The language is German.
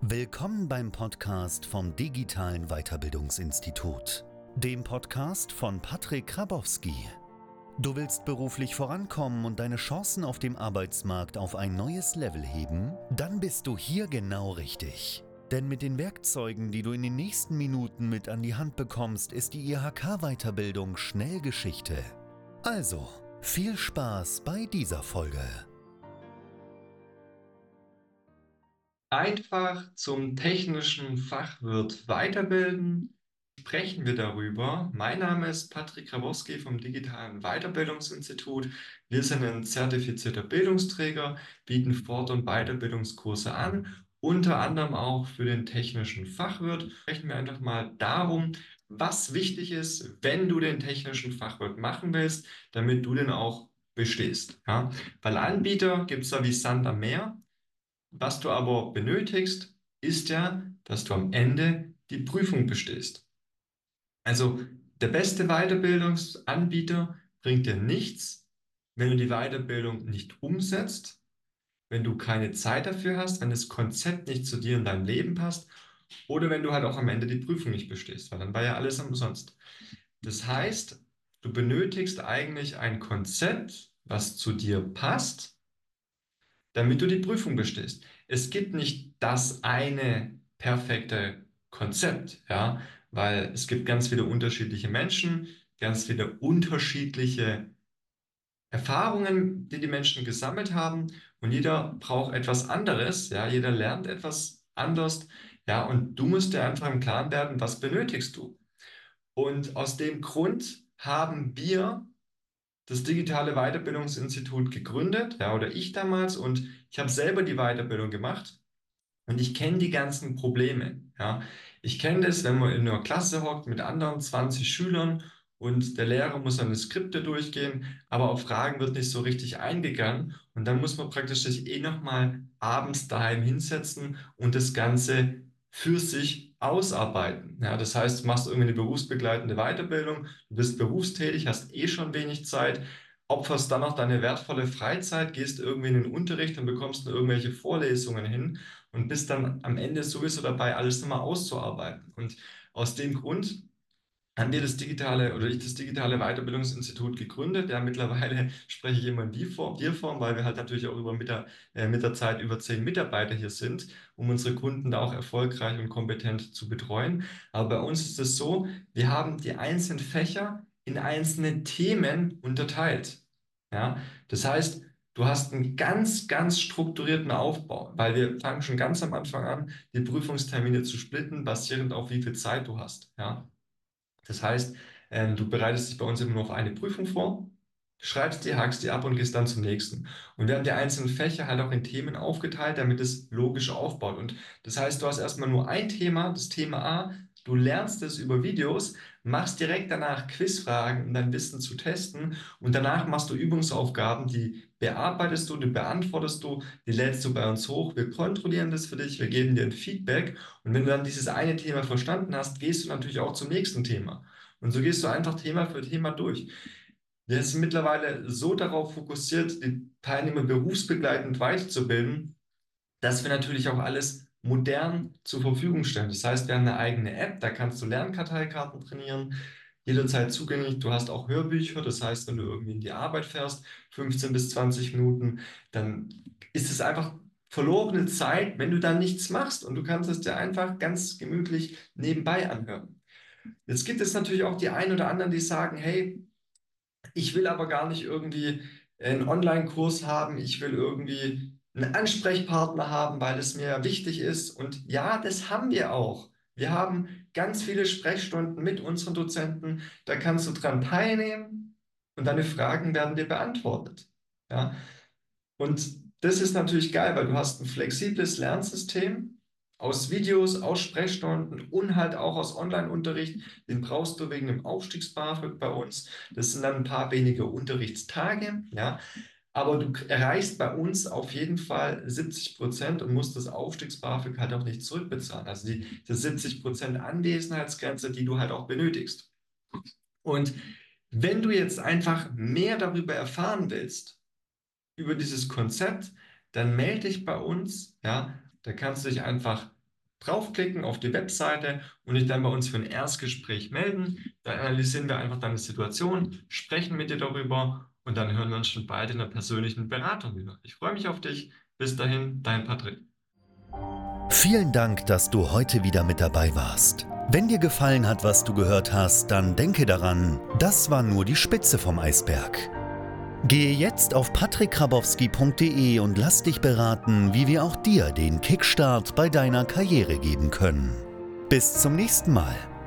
Willkommen beim Podcast vom Digitalen Weiterbildungsinstitut, dem Podcast von Patrick Grabowski. Du willst beruflich vorankommen und deine Chancen auf dem Arbeitsmarkt auf ein neues Level heben? Dann bist du hier genau richtig. Denn mit den Werkzeugen, die du in den nächsten Minuten mit an die Hand bekommst, ist die IHK-Weiterbildung schnell Geschichte. Also, viel Spaß bei dieser Folge. Einfach zum technischen Fachwirt weiterbilden, sprechen wir darüber. Mein Name ist Patrick Grabowski vom Digitalen Weiterbildungsinstitut. Wir sind ein zertifizierter Bildungsträger, bieten Fort- und Weiterbildungskurse an, unter anderem auch für den technischen Fachwirt. Sprechen wir einfach mal darum, was wichtig ist, wenn du den technischen Fachwirt machen willst, damit du den auch bestehst. Ja? Weil Anbieter gibt es da wie Sand am Meer. Was du aber benötigst, ist ja, dass du am Ende die Prüfung bestehst. Also der beste Weiterbildungsanbieter bringt dir nichts, wenn du die Weiterbildung nicht umsetzt, wenn du keine Zeit dafür hast, wenn das Konzept nicht zu dir in dein Leben passt oder wenn du halt auch am Ende die Prüfung nicht bestehst, weil dann war ja alles umsonst. Das heißt, du benötigst eigentlich ein Konzept, was zu dir passt, damit du die Prüfung bestehst. Es gibt nicht das eine perfekte Konzept, ja, weil es gibt ganz viele unterschiedliche Menschen, ganz viele unterschiedliche Erfahrungen, die die Menschen gesammelt haben und jeder braucht etwas anderes, ja, jeder lernt etwas anders, ja, und du musst dir einfach im Klaren werden, was benötigst du. Und aus dem Grund haben wir das Digitale Weiterbildungsinstitut gegründet, ja, oder ich damals, und ich habe selber die Weiterbildung gemacht und ich kenne die ganzen Probleme, ja. Ich kenne das, wenn man in einer Klasse hockt mit anderen 20 Schülern und der Lehrer muss seine Skripte durchgehen, aber auf Fragen wird nicht so richtig eingegangen und dann muss man praktisch sich nochmal abends daheim hinsetzen und das Ganze für sich ausarbeiten. Ja, das heißt, du machst irgendwie eine berufsbegleitende Weiterbildung, du bist berufstätig, hast schon wenig Zeit, opferst dann noch deine wertvolle Freizeit, gehst irgendwie in den Unterricht und bekommst nur irgendwelche Vorlesungen hin und bist dann am Ende sowieso dabei, alles nochmal auszuarbeiten. Und aus dem Grund haben wir das digitale oder ich das digitale Weiterbildungsinstitut gegründet. Ja, mittlerweile spreche ich immer in Wir-Form, weil wir halt natürlich auch mit der Zeit über 10 Mitarbeiter hier sind, um unsere Kunden da auch erfolgreich und kompetent zu betreuen. Aber bei uns ist es so, wir haben die einzelnen Fächer in einzelne Themen unterteilt. Ja, das heißt, du hast einen ganz strukturierten Aufbau, weil wir fangen schon ganz am Anfang an, die Prüfungstermine zu splitten, basierend auf wie viel Zeit du hast. Ja. Das heißt, du bereitest dich bei uns immer nur auf eine Prüfung vor, schreibst die, hakst die ab und gehst dann zum nächsten. Und wir haben die einzelnen Fächer halt auch in Themen aufgeteilt, damit es logisch aufbaut. Und das heißt, du hast erstmal nur ein Thema, das Thema A, du lernst es über Videos, machst direkt danach Quizfragen, um dein Wissen zu testen und danach machst du Übungsaufgaben, die bearbeitest du, die beantwortest du, die lädst du bei uns hoch, wir kontrollieren das für dich, wir geben dir ein Feedback und wenn du dann dieses eine Thema verstanden hast, gehst du natürlich auch zum nächsten Thema. Und so gehst du einfach Thema für Thema durch. Wir sind mittlerweile so darauf fokussiert, die Teilnehmer berufsbegleitend weiterzubilden, dass wir natürlich auch alles modern zur Verfügung stellen. Das heißt, wir haben eine eigene App, da kannst du Lernkarteikarten trainieren, jederzeit zugänglich. Du hast auch Hörbücher, das heißt, wenn du irgendwie in die Arbeit fährst, 15 bis 20 Minuten, dann ist es einfach verlorene Zeit, wenn du dann nichts machst und du kannst es dir einfach ganz gemütlich nebenbei anhören. Jetzt gibt es natürlich auch die einen oder anderen, die sagen, hey, ich will aber gar nicht irgendwie einen Online-Kurs haben. Ich will irgendwie einen Ansprechpartner haben, weil es mir wichtig ist. Und ja, das haben wir auch. Wir haben ganz viele Sprechstunden mit unseren Dozenten. Da kannst du dran teilnehmen und deine Fragen werden dir beantwortet. Ja, und das ist natürlich geil, weil du hast ein flexibles Lernsystem aus Videos, aus Sprechstunden und halt auch aus Online-Unterricht. Den brauchst du wegen dem Aufstiegs-BAföG bei uns. Das sind dann ein paar wenige Unterrichtstage, ja. Aber du erreichst bei uns auf jeden Fall 70% und musst das Aufstiegs-BAföG halt auch nicht zurückbezahlen. Also die 70% Anwesenheitsgrenze, die du halt auch benötigst. Und wenn du jetzt einfach mehr darüber erfahren willst, über dieses Konzept, dann melde dich bei uns. Ja, da kannst du dich einfach draufklicken auf die Webseite und dich dann bei uns für ein Erstgespräch melden. Dann analysieren wir einfach deine Situation, sprechen mit dir darüber und dann hören wir uns schon bald in der persönlichen Beratung wieder. Ich freue mich auf dich. Bis dahin, dein Patrick. Vielen Dank, dass du heute wieder mit dabei warst. Wenn dir gefallen hat, was du gehört hast, dann denke daran, das war nur die Spitze vom Eisberg. Gehe jetzt auf patrickgrabowski.de und lass dich beraten, wie wir auch dir den Kickstart bei deiner Karriere geben können. Bis zum nächsten Mal.